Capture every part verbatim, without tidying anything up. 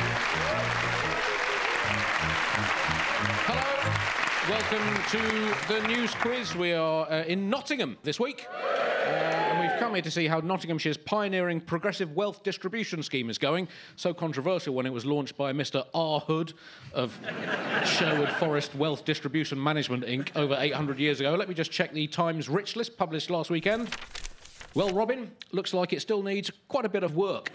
Welcome to the news quiz. We are uh, in Nottingham this week. Uh, and we've come here to see how Nottinghamshire's pioneering progressive wealth distribution scheme is going. So controversial when it was launched by Mister R. Hood of Sherwood Forest Wealth Distribution Management Incorporated over eight hundred years ago. Let me just check the Times Rich List published last weekend. Well, Robin, looks like it still needs quite a bit of work.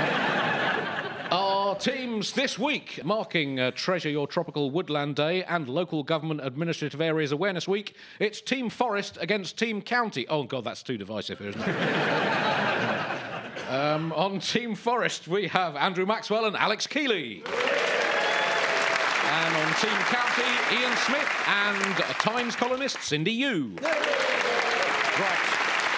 Our teams this week, marking uh, Treasure Your Tropical Woodland Day and Local Government Administrative Areas Awareness Week, it's Team Forest against Team County. Oh, God, that's too divisive, isn't it? um, on Team Forest, we have Andrew Maxwell and Alex Keeley. And on Team County, Ian Smith and uh, Times columnist Cindy Yu. Right.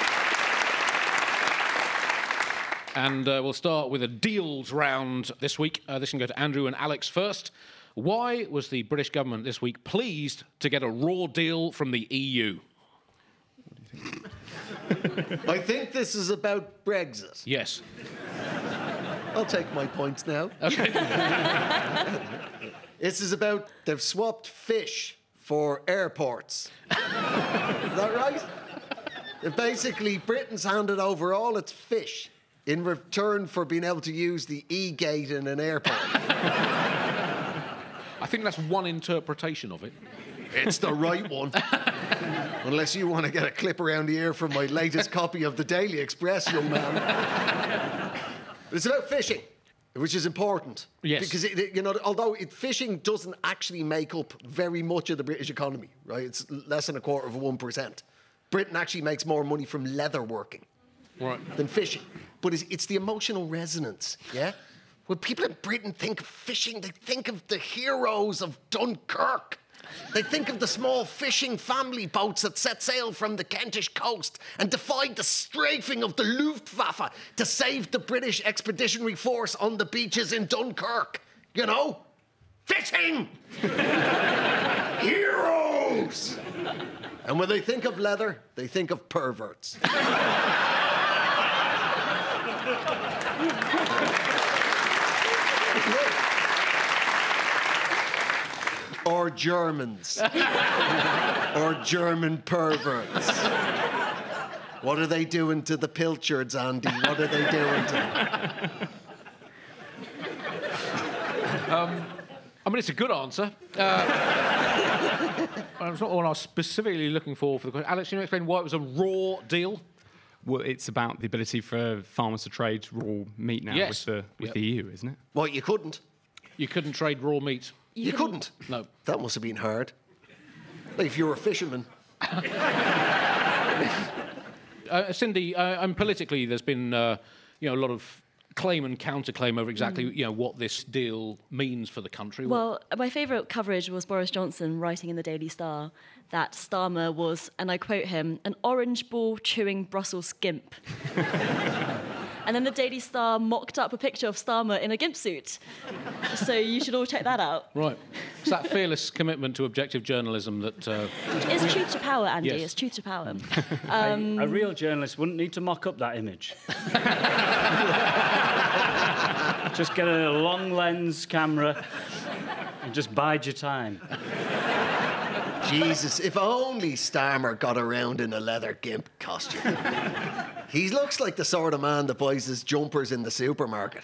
And uh, we'll start with a deals round this week. Uh, this can go to Andrew and Alex first. Why was the British government this week pleased to get a raw deal from the E U? What do you think? I think this is about Brexit. Yes. I'll take my points now. Okay. This is about they've swapped fish for airports. Is that right? Basically, Britain's handed over all its fish in return for being able to use the E-gate in an airport. I think that's one interpretation of it. It's the right one. Unless you want to get a clip around the ear from my latest copy of the Daily Express, young man. It's about fishing, which is important. Yes. Because, it, it, you know, although it, fishing doesn't actually make up very much of the British economy, right? It's less than a quarter of a one percent. Britain actually makes more money from leather working right. than fishing. But it's, it's the emotional resonance, yeah? When people in Britain think of fishing, they think of the heroes of Dunkirk. They think of the small fishing family boats that set sail from the Kentish coast and defied the strafing of the Luftwaffe to save the British Expeditionary Force on the beaches in Dunkirk. You know? Fishing! Heroes! And when they think of leather, they think of perverts. Or Germans. Or German perverts. What are they doing to the pilchards, Andy? What are they doing to them? Um, I mean, it's a good answer. Uh, it's not what I was specifically looking for for the question. Alex, can you explain why it was a raw deal? Well, it's about the ability for farmers to trade raw meat now Yes. with the with Yep. the E U, isn't it? Well, you couldn't. You couldn't trade raw meat. You, You couldn't. No. That must have been hard. Like if you were a fisherman. Uh, Cindy, uh, and politically, there's been uh, you know a lot of claim and counterclaim over exactly you know what this deal means for the country. Well, my favourite coverage was Boris Johnson writing in the Daily Star that Starmer was, and I quote him, an orange ball chewing Brussels skimp. And then the Daily Star mocked up a picture of Starmer in a gimp suit. So you should all check that out. Right. It's that fearless commitment to objective journalism that... Uh, It's truth to power, Andy. Yes. It's truth to power. Um, a, a real journalist wouldn't need to mock up that image. Just get a long lens camera and just bide your time. Jesus, if only Starmer got around in a leather gimp costume. He looks like the sort of man that buys his jumpers in the supermarket.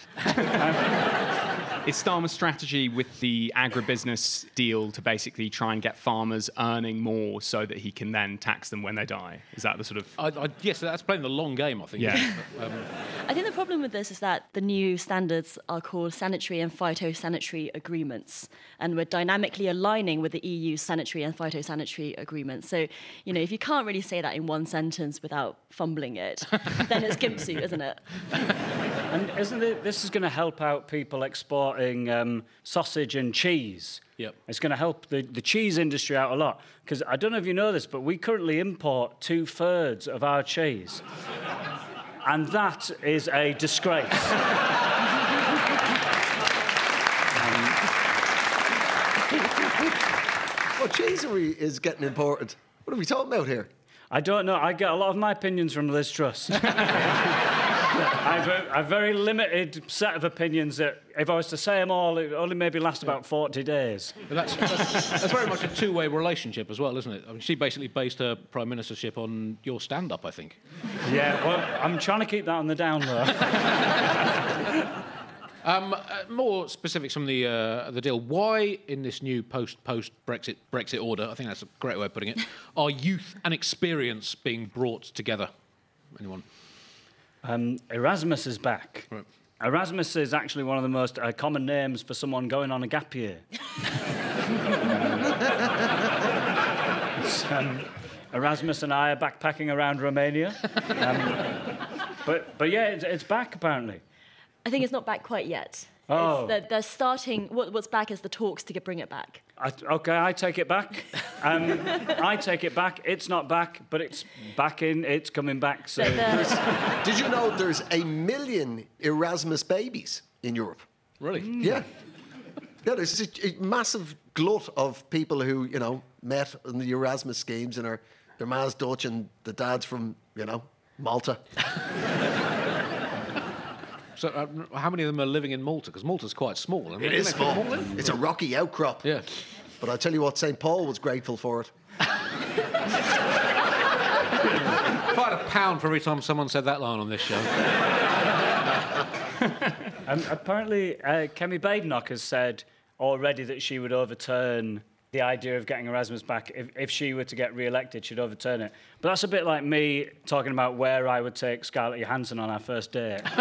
Is Starmer's strategy with the agribusiness deal to basically try and get farmers earning more so that he can then tax them when they die? Is that the sort of... I, I, yes, that's playing the long game, I think. Yeah. Um, I think the problem with this is that the new standards are called sanitary and phytosanitary agreements, and we're dynamically aligning with the E U's sanitary and phytosanitary agreements. So, you know, if you can't really say that in one sentence without fumbling it, then it's gimp suit, isn't it? And isn't it, this is going to help out people exporting um, sausage and cheese. Yep. It's going to help the, the cheese industry out a lot. Because I don't know if you know this, but we currently import two-thirds of our cheese. And that is a disgrace. um, What cheese are we, is getting imported? What are we talking about here? I don't know. I get a lot of my opinions from Liz Truss. I've a, a very limited set of opinions that, if I was to say them all, it only maybe last about forty days. But that's, that's, that's very much a two-way relationship as well, isn't it? I mean, she basically based her prime ministership on your stand-up, I think. Yeah, well, I'm trying to keep that on the down low. Um, uh, more specifics from the uh, the deal. Why, in this new post post Brexit Brexit order, I think that's a great way of putting it, are youth and experience being brought together? Anyone? Um, Erasmus is back. Right. Erasmus is actually one of the most uh, common names for someone going on a gap year. It's, um, Erasmus and I are backpacking around Romania. Um, but, but yeah, it's, it's back apparently. I think it's not back quite yet. Oh. It's, they're, they're starting, what, what's back is the talks to get, bring it back. I, okay, I take it back. Um, I take it back. It's not back, but it's back in. It's coming back. So. The, Did you know there's a million Erasmus babies in Europe? Really? Yeah. Yeah, there's a, a massive glut of people who, you know, met in the Erasmus schemes and are, their ma's Dutch and the dad's from, you know, Malta. So, uh, how many of them are living in Malta? Because Malta's quite small. Isn't It is small. It's a rocky outcrop. Yeah. But I tell you what, Saint Paul was grateful for it. If I had a pound for every time someone said that line on this show. Um, apparently, uh, Kemi Badenoch has said already that she would overturn the idea of getting Erasmus back. If, if she were to get re-elected, she'd overturn it. But that's a bit like me talking about where I would take Scarlett Johansson on our first date. um,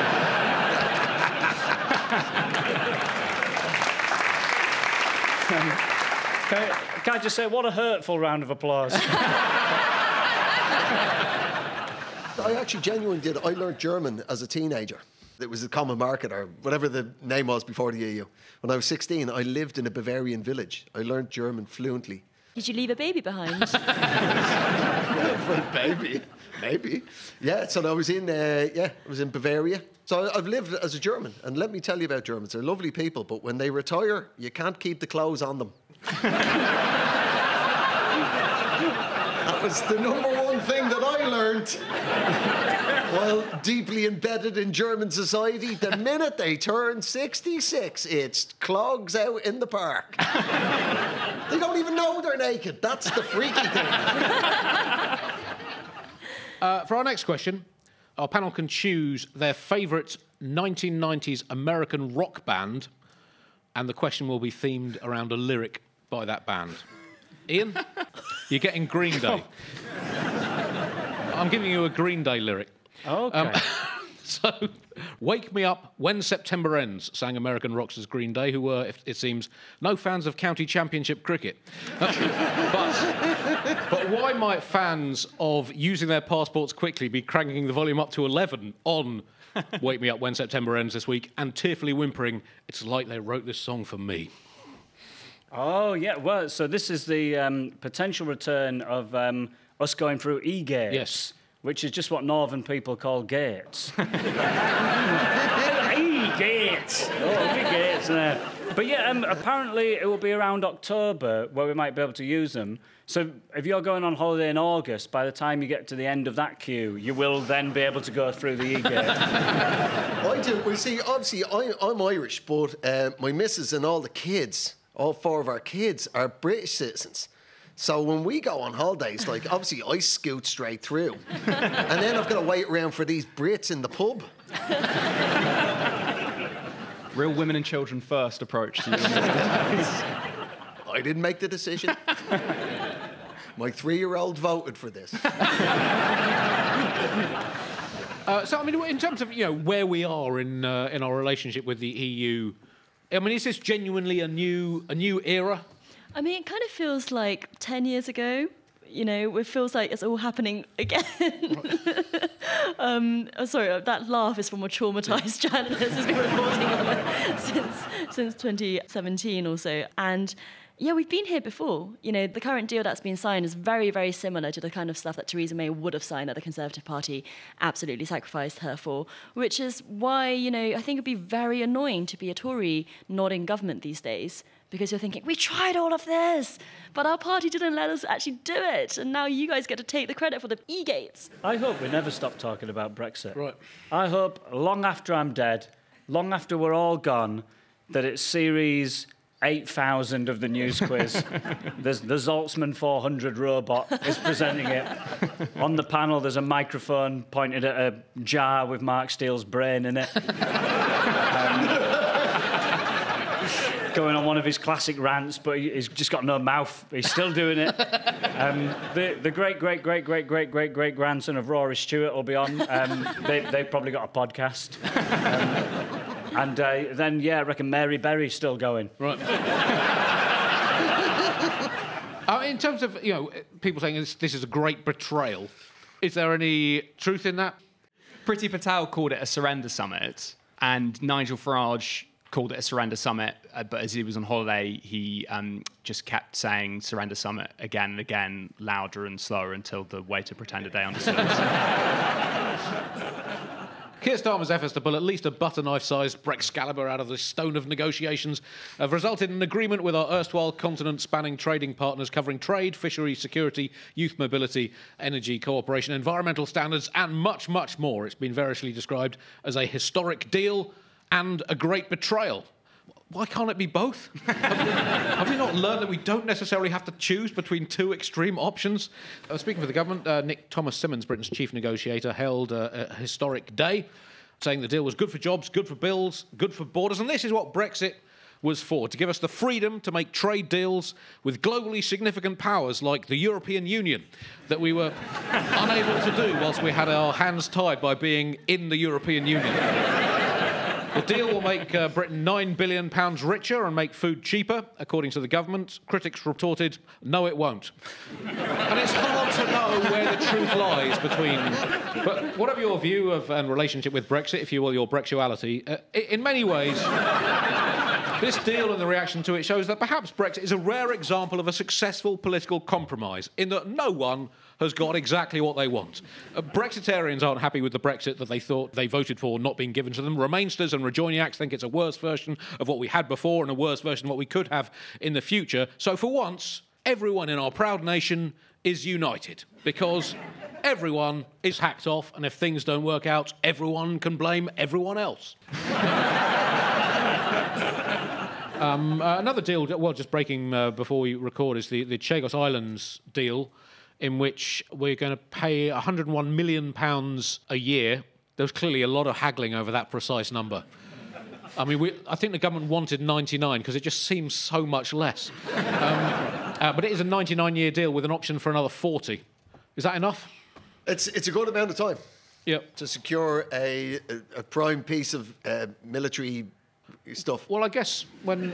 can, I, can I just say, what a hurtful round of applause. I actually genuinely did. I learned German as a teenager. It was a common market, or whatever the name was before the E U. When I was sixteen, I lived in a Bavarian village. I learned German fluently. did you leave a baby behind? For a baby, maybe. Yeah, so I was in, uh, yeah, I was in Bavaria. So I've lived as a German, and let me tell you about Germans. They're lovely people, but when they retire, you can't keep the clothes on them. That was the number one thing that I learned. While deeply embedded in German society, the minute they turn sixty-six, it's clogs out in the park. They don't even know they're naked. That's the freaky thing. Uh, for our next question, our panel can choose their favourite nineteen nineties American rock band, and the question will be themed around a lyric by that band. Ian, you're getting Green Day. I'm giving you a Green Day lyric. Okay. Um, so, wake me up when September ends, sang American rockstars Green Day, who were, it seems, no fans of county championship cricket. Uh, but, but why might fans of using their passports quickly be cranking the volume up to eleven on Wake Me Up When September Ends this week and tearfully whimpering, it's like they wrote this song for me? Oh, yeah. Well, so this is the um, potential return of um, us going through e-gates. Yes. Which is just what northern people call gates. E-gates. Oh, big gates there. But yeah, um, apparently it will be around October where we might be able to use them. So if you're going on holiday in August, by the time you get to the end of that queue, you will then be able to go through the e-gate. I do. Well, see, obviously, I, I'm Irish, but uh, my missus and all the kids, all four of our kids, are British citizens. So when we go on holidays, like, obviously, I scoot straight through. And then I've got to wait around for these Brits in the pub. Real women and children first approach to you. I didn't make the decision. My three-year-old voted for this. Uh, so, I mean, in terms of, you know, where we are in uh, in our relationship with the E U, I mean, is this genuinely a new a new era? I mean, it kind of feels like ten years ago. You know, it feels like it's all happening again. um, oh, sorry, that laugh is from a traumatised journalist who's been reporting on it since, since twenty seventeen or so. And Yeah, we've been here before. You know, the current deal that's been signed is very, very similar to the kind of stuff that Theresa May would have signed that the Conservative Party absolutely sacrificed her for, which is why, you know, I think it'd be very annoying to be a Tory nodding government these days, because you're thinking, we tried all of this, but our party didn't let us actually do it, and now you guys get to take the credit for the e-gates. I hope we never stop talking about Brexit. Right. I hope long after I'm dead, long after we're all gone, that it's series eight thousand of the news quiz. There's the Zaltzman four hundred robot is presenting it. On the panel, there's a microphone pointed at a jar with Mark Steele's brain in it. Um, going on one of his classic rants, but he- he's just got no mouth. He's still doing it. Um, the, the great, great, great, great, great, great, great grandson of Rory Stewart will be on. Um, they, they've probably got a podcast. Um, and uh, then, yeah, I reckon Mary Berry's still going. Right. uh, in terms of, you know, people saying this, this is a great betrayal, is there any truth in that? Priti Patel called it a surrender summit, and Nigel Farage called it a surrender summit, uh, but as he was on holiday, he um, just kept saying surrender summit again and again, louder and slower, until the waiter pretended they understood. Keir Starmer's efforts to pull at least a butter knife-sized Brexcalibur out of the stone of negotiations have resulted in an agreement with our erstwhile continent-spanning trading partners covering trade, fisheries, security, youth mobility, energy cooperation, environmental standards, and much, much more. It's been variously described as a historic deal and a great betrayal. Why can't it be both? have, we, have we not learned that we don't necessarily have to choose between two extreme options? Uh, speaking for the government, uh, Nick Thomas-Symonds, Britain's chief negotiator, held uh, a historic day, saying the deal was good for jobs, good for bills, good for borders, and this is what Brexit was for, to give us the freedom to make trade deals with globally significant powers like the European Union that we were unable to do whilst we had our hands tied by being in the European Union. The deal will make uh, Britain nine billion pounds richer and make food cheaper, according to the government. Critics retorted, no, it won't. And it's hard to know where the truth lies between... But whatever your view of and relationship with Brexit, if you will, your Brexuality, uh, in many ways... This deal and the reaction to it shows that perhaps Brexit is a rare example of a successful political compromise, in that no one has got exactly what they want. Uh, Brexitarians aren't happy with the Brexit that they thought they voted for not being given to them. Remainsters and Rejoiniacs think it's a worse version of what we had before and a worse version of what we could have in the future. So for once, everyone in our proud nation is united, because everyone is hacked off, and if things don't work out, everyone can blame everyone else. Um, uh, another deal, well, just breaking uh, before we record, is the, the Chagos Islands deal, in which we're going to pay one hundred and one million pounds a year. There was clearly a lot of haggling over that precise number. I mean, we, I think the government wanted ninety-nine because it just seems so much less. Um, uh, but it is a ninety-nine-year deal with an option for another forty. Is that enough? It's it's a good amount of time Yep. to secure a, a, a prime piece of uh, military stuff. Well, I guess when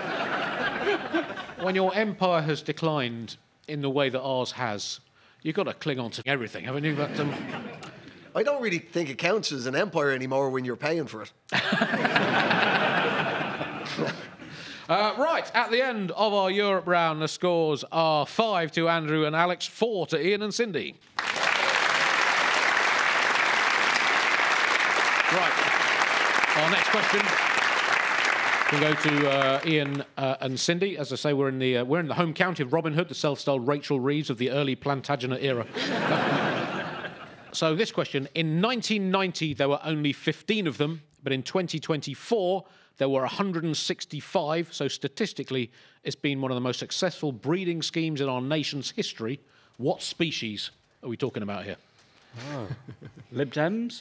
when your empire has declined in the way that ours has, you've got to cling on to everything, haven't you? But, um... I don't really think it counts as an empire anymore when you're paying for it. uh, right, at the end of our Europe round, the scores are five to Andrew and Alex, four to Ian and Cindy. Right, our next question. We'll go to uh, Ian uh, and Cindy. As I say, we're in the uh, we're in the home county of Robin Hood, the self-styled Rachel Reeves of the early Plantagenet era. So this question: in nineteen ninety, there were only fifteen of them, but in twenty twenty-four, there were one hundred sixty-five. So statistically, it's been one of the most successful breeding schemes in our nation's history. What species are we talking about here? Oh. Lib Dems?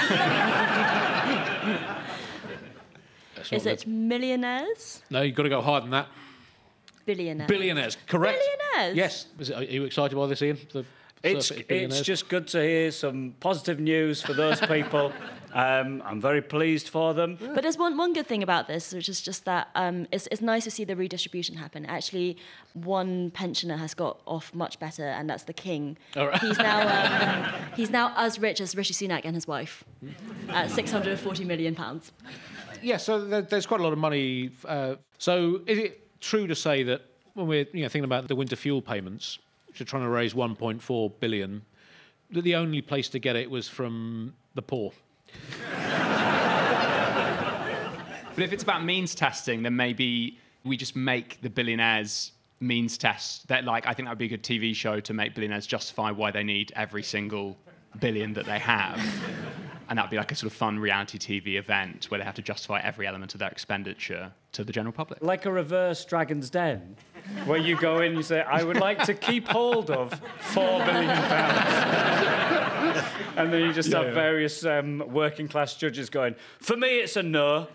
Is it millionaires? No, you've got to go higher than that. Billionaires. Billionaires, correct. Billionaires? Yes. Is it, are you excited by this, Ian? The It's, surfeit of it's billionaires? just good to hear some positive news for those people. um, I'm very pleased for them. But there's one, one good thing about this, which is just that um, it's, it's nice to see the redistribution happen. Actually, one pensioner has got off much better, and that's the king. All right. He's now um, he's now as rich as Rishi Sunak and his wife, at six hundred forty million pounds. Yeah, so there, there's quite a lot of money. Uh, so is it true to say that when we're you know, thinking about the winter fuel payments, which are trying to raise one point four billion, that the only place to get it was from the poor. But if it's about means testing, then maybe we just make the billionaires means test. That, like, I think that would be a good T V show to make billionaires justify why they need every single billion that they have. And that would be like a sort of fun reality T V event where they have to justify every element of their expenditure to the general public. Like a reverse Dragon's Den, where you go in and you say, I would like to keep hold of four billion pounds. And then you just Yeah, have yeah. various um, working class judges going, for me, it's a no.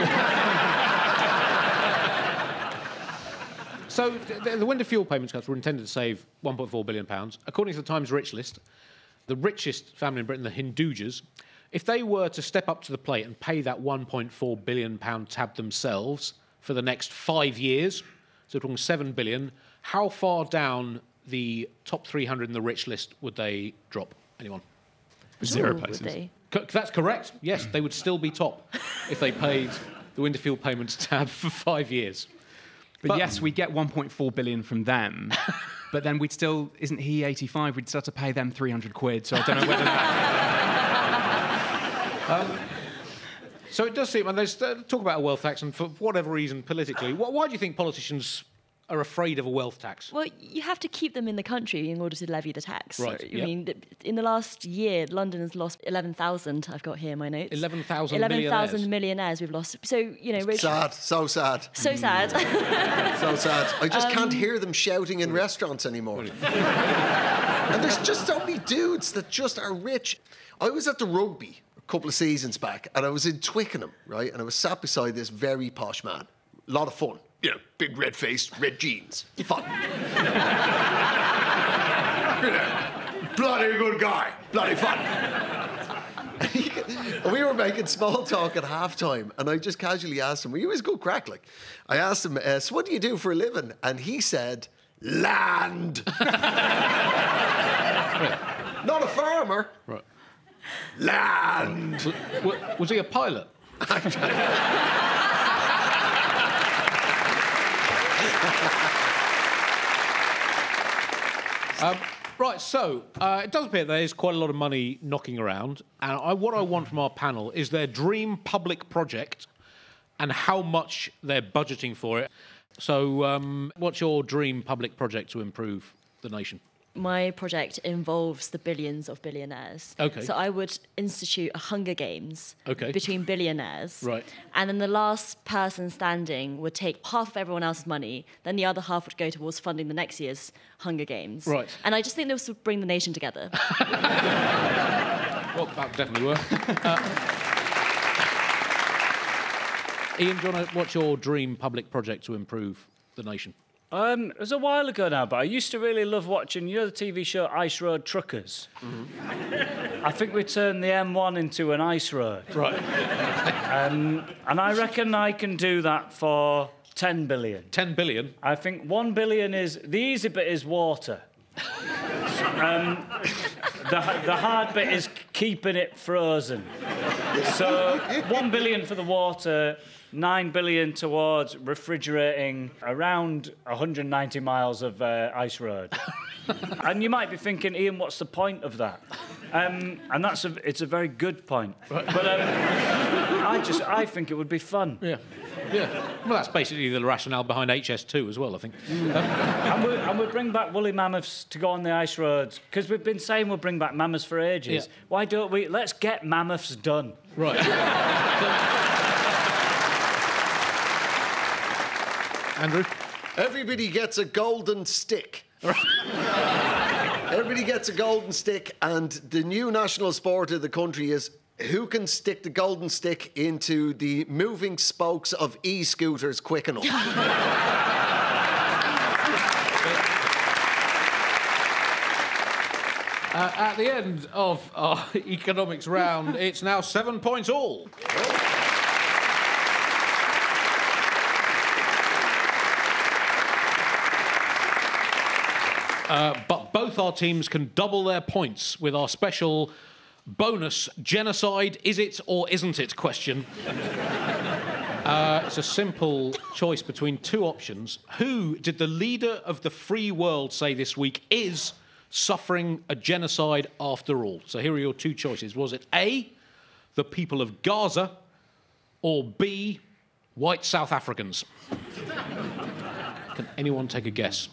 So the, the winter fuel payments cuts were intended to save one point four billion pounds. According to the Times Rich List, the richest family in Britain, the Hindujas, if they were to step up to the plate and pay that one point four billion pound tab themselves for the next five years, so we're talking seven billion, how far down the top three hundred in the rich list would they drop? Anyone? Zero Ooh, would places. they? C- that's correct. Yes, they would still be top if they paid the winter fuel payments tab for five years. But, But- yes, we get one point four billion from them. But then we'd still, isn't he eighty-five? We'd still have to pay them three hundred quid. So I don't know whether that... So it does seem, and there's uh, talk about a wealth tax, and for whatever reason, politically, wh- why do you think politicians are afraid of a wealth tax? Well, you have to keep them in the country in order to levy the tax. Right, I yep. mean, th- in the last year, London has lost eleven thousand. I've got here in my notes. eleven thousand eleven thousand millionaires. millionaires we've lost. So, you know, rich, Sad, so sad, so sad. so sad. I just Um, can't hear them shouting in restaurants anymore. And there's just so many dudes that just are rich. I was at the rugby a couple of seasons back, and I was in Twickenham, right? And I was sat beside this very posh man. A lot of fun. You know, big red face, red jeans. Fun. You know, bloody good guy. Bloody fun. And we were making small talk at halftime, and I just casually asked him, well, he was good crack, like. I asked him, uh, so what do you do for a living? And he said, land. Not a farmer. Right. Land. W- w- was he a pilot? um, right, so uh, it does appear there is quite a lot of money knocking around, and I, what I want from our panel is their dream public project and how much they're budgeting for it. So, um, what's your dream public project to improve the nation? My project involves the billions of billionaires. Okay. So I would institute a Hunger Games Okay. between billionaires. Right. And then the last person standing would take half of everyone else's money, then the other half would go towards funding the next year's Hunger Games. Right. And I just think this would bring the nation together. Well, that would definitely work. Uh, Ian, do you want to, what's your dream public project to improve the nation? Um, it was a while ago now, but I used to really love watching, you know, the T V show Ice Road Truckers. Mm-hmm. I think we turned the M one into an ice road. Right. Um, and I reckon I can do that for ten billion. ten billion? I think one billion is, the easy bit is water. um, the, the hard bit is keeping it frozen. So one billion for the water, nine billion towards refrigerating around one hundred ninety miles of uh, ice road. And you might be thinking, Ian, what's the point of that? Um, and that's a, it's a very good point. But um, I just, I think it would be fun. Yeah. Yeah. Well, that's basically the rationale behind H S two as well, I think. Um, And we and we bring back woolly mammoths to go on the ice roads because we've been saying we'll bring back mammoths for ages. Yeah. Why don't we? Let's get mammoths done. right. Andrew? Everybody gets a golden stick. Everybody gets a golden stick, and the new national sport of the country is who can stick the golden stick into the moving spokes of e-scooters quick enough. Uh, at the end of our economics round, it's now seven points all. Uh, but both our teams can double their points with our special bonus genocide is it or isn't it question. Uh, it's a simple choice between two options. Who did the leader of the free world say this week is suffering a genocide after all? So here are your two choices. Was it A, the people of Gaza, or B, white South Africans? Can anyone take a guess?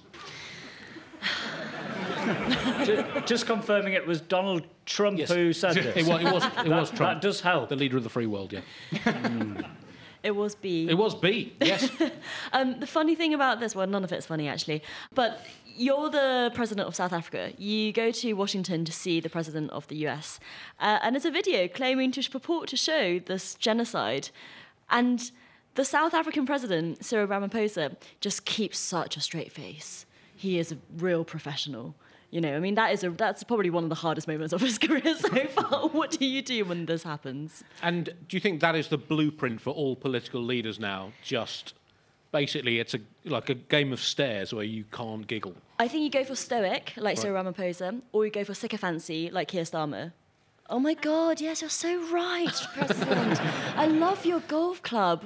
just, just confirming it was Donald Trump Yes. who said this. It was, it was, it was That- Trump. that does help. The leader of the free world, yeah. It was B. It was B, yes. Um, the funny thing about this, well, none of it's funny actually, but you're the president of South Africa. You go to Washington to see the president of the U S, uh, and there's a video claiming to purport to show this genocide, and the South African president, Cyril Ramaphosa, just keeps such a straight face. He is a real professional. You know, I mean, that is a, that's probably one of the hardest moments of his career so far. What do you do when this happens? And do you think that is the blueprint for all political leaders now? Just basically, it's a like a game of stairs where you can't giggle. I think you go for stoic, like Cyril Ramaphosa, or you go for sycophancy, like Keir Starmer. Oh my God, yes, you're so right, President. I love your golf club.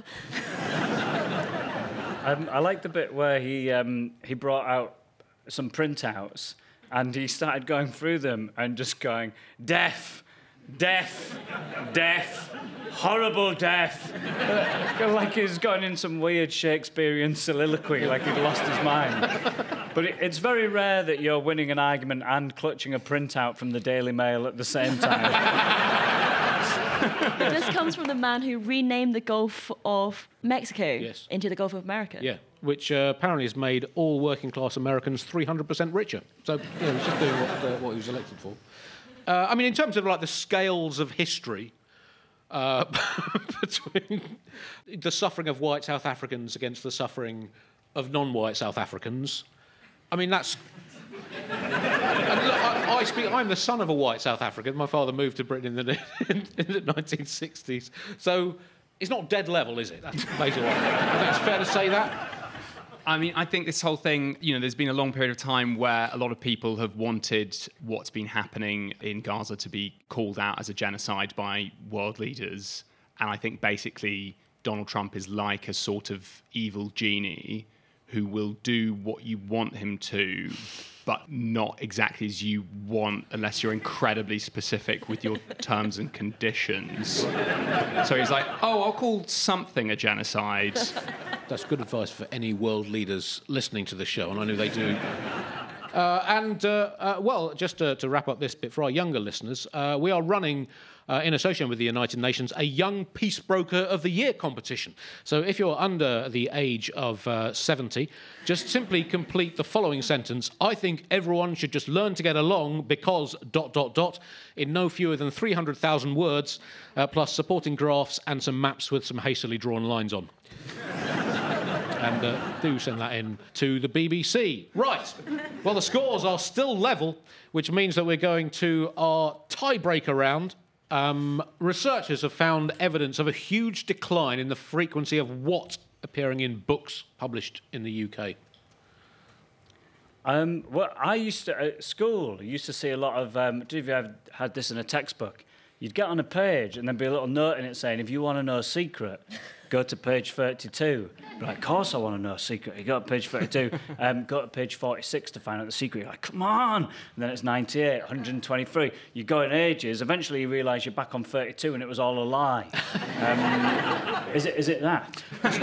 Um, I like the bit where he um, he brought out some printouts and he started going through them and just going, death, death, death, horrible death. Uh, like he's gone in some weird Shakespearean soliloquy, like he'd lost his mind. But it, it's very rare that you're winning an argument and clutching a printout from the Daily Mail at the same time. This comes from the man who renamed the Gulf of Mexico Yes. into the Gulf of America. Yeah, which uh, apparently has made all working-class Americans three hundred percent richer. So, yeah, he's just doing what, uh, what he was elected for. Uh, I mean, in terms of, like, the scales of history, uh, between the suffering of white South Africans against the suffering of non-white South Africans, I mean, that's... And look, I, I speak, I'm the son of a white South African. My father moved to Britain in the, in, in the nineteen sixties. So it's not dead level, is it? That's basically what I think it's fair to say that. I mean, I think this whole thing, you know, there's been a long period of time where a lot of people have wanted what's been happening in Gaza to be called out as a genocide by world leaders. And I think basically Donald Trump is like a sort of evil genie who will do what you want him to, but not exactly as you want unless you're incredibly specific with your terms and conditions. So he's like, oh, I'll call something a genocide. That's good advice for any world leaders listening to the show, and I know they do. Uh, and, uh, uh, well, just to, to wrap up this bit for our younger listeners, uh, we are running, uh, in association with the United Nations, a Young Peace Broker of the Year competition. So if you're under the age of uh, seventy, just simply complete the following sentence. I think everyone should just learn to get along because... dot, dot, dot, in no fewer than three hundred thousand words, uh, plus supporting graphs and some maps with some hastily drawn lines on. And uh, do send that in to the B B C. Right. Well, the scores are still level, which means that we're going to our tiebreaker round. Um, researchers have found evidence of a huge decline in the frequency of what appearing in books published in the U K. Um, well, I used to, at school, I used to see a lot of, um, do you ever had this in a textbook? You'd get on a page and there'd be a little note in it saying, if you want to know a secret, go to page thirty-two. But like, of course I want to know a secret. You go to page thirty-two, um, go to page forty-six to find out the secret. You're like, come on. And then it's ninety-eight, one hundred twenty-three. You go in ages. Eventually you realise you're back on thirty-two and it was all a lie. Um, is it? Is it that?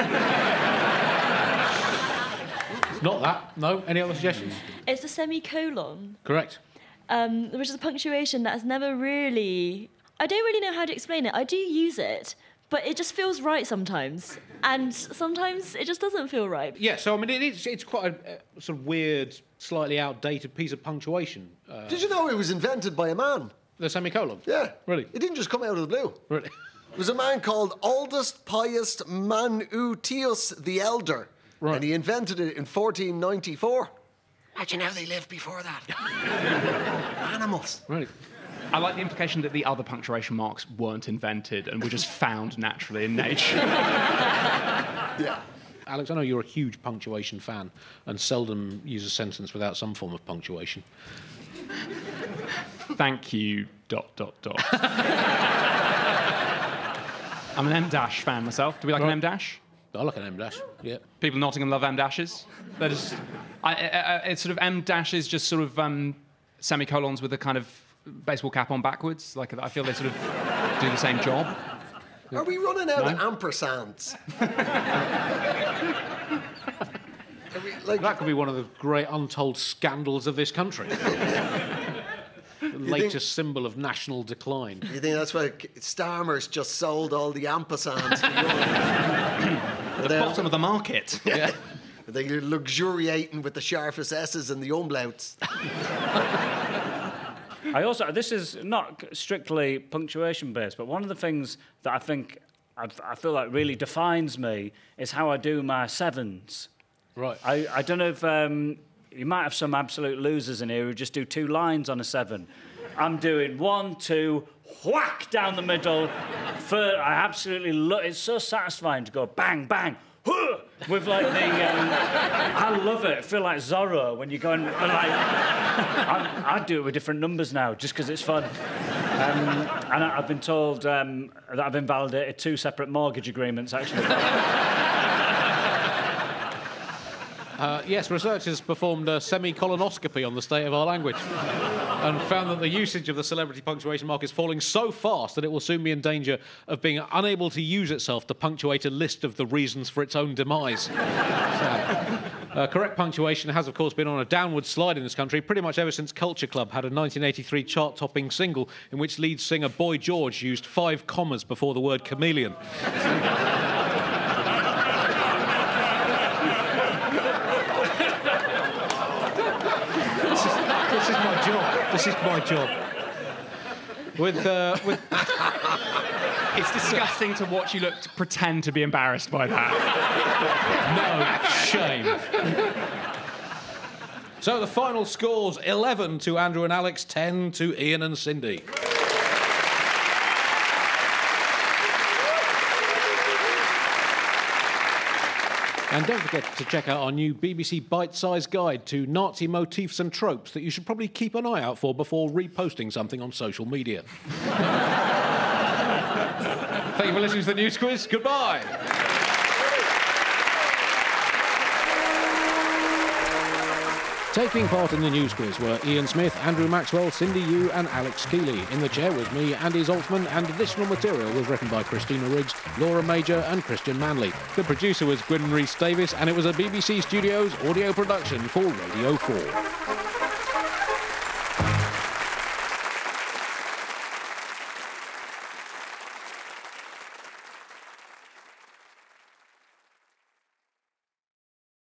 It's not that. No. Any other suggestions? It's a semicolon, Correct. um, which is a punctuation that has never really... I don't really know how to explain it. I do use it, but it just feels right sometimes. And sometimes it just doesn't feel right. Yeah, so, I mean, it is, it's quite a, a sort of weird, slightly outdated piece of punctuation. Uh, Did you know it was invented by a man? the semicolon. Yeah. Really? It didn't just come out of the blue. Really? It was a man called Aldous Pius Manutius the Elder. Right. And he invented it in fourteen ninety-four. Imagine how they lived before that. Animals. Right. I like the implication that the other punctuation marks weren't invented and were just found naturally in nature. Yeah. Alex, I know you're a huge punctuation fan and seldom use a sentence without some form of punctuation. Thank you, dot, dot, dot. I'm an M Dash fan myself. Do we like Right. an M Dash? I like an M dash. Yeah. People in Nottingham love M dashes. They're just, I, I, I, it's sort of M dashes, just sort of um, semicolons with a kind of baseball cap on backwards. Like I feel they sort of do the same job. Are we running out No? of ampersands? Are we, like, That could be one of the great untold scandals of this country. The latest symbol of national decline. you think that's why Starmer's just sold all the ampersands? The bottom of the market. Yeah. They're luxuriating with the sharpest S's and the umlauts. I also, this is not strictly punctuation based, but one of the things that I think I, I feel like really defines me is how I do my sevens. Right. I, I don't know if um, you might have some absolute losers in here who just do two lines on a seven. I'm doing one, two, whack down the middle. Third, I absolutely love. It's so satisfying to go bang, bang. Huh, with like the, um, I love it. I feel like Zorro when you go and, and like, I, I do it with different numbers now just because it's fun. Um, and I, I've been told um, that I've invalidated two separate mortgage agreements actually. Uh, yes, researchers performed a semi-colonoscopy on the state of our language and found that the usage of the celebrity punctuation mark is falling so fast that it will soon be in danger of being unable to use itself to punctuate a list of the reasons for its own demise. Sad. Uh, correct punctuation has, of course, been on a downward slide in this country pretty much ever since Culture Club had a nineteen eighty-three chart-topping single in which lead singer Boy George used five commas before the word chameleon. This is my job. This is my job. With, uh, with It's disgusting to watch you look to pretend to be embarrassed by that. no shame. So the final scores, eleven to Andrew and Alex, ten to Ian and Cindy. And don't forget to check out our new B B C bite-sized guide to Nazi motifs and tropes that you should probably keep an eye out for before reposting something on social media. Thank you for listening to the News Quiz. Goodbye. Taking part in the News Quiz were Ian Smith, Andrew Maxwell, Cindy Yu and Alex Keeley. In the chair was me, Andy Zoltzman, and additional material was written by Christina Riggs, Laura Major and Christian Manley. The producer was Gwyn Rhys Davis, and it was a B B C Studios audio production for Radio four.